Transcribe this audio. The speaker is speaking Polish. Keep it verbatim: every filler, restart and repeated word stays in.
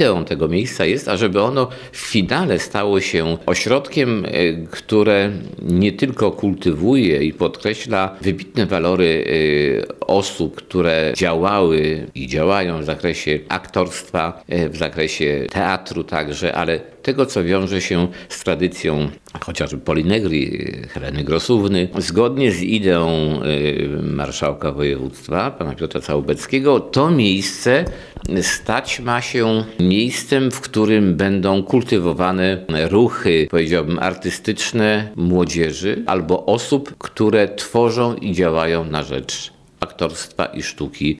ideą tego miejsca jest, ażeby ono w finale stało się ośrodkiem, które nie tylko kultywuje i podkreśla wybitne walory osób, które działały i działają w zakresie aktorstwa, w zakresie teatru także, ale tego, co wiąże się z tradycją chociażby Polinegrii, Heleny Grosówny. Zgodnie z ideą marszałka województwa, pana Piotra Całubeckiego, to miejsce stać ma się miejscem, w którym będą kultywowane ruchy, powiedziałbym, artystyczne młodzieży albo osób, które tworzą i działają na rzecz aktorstwa i sztuki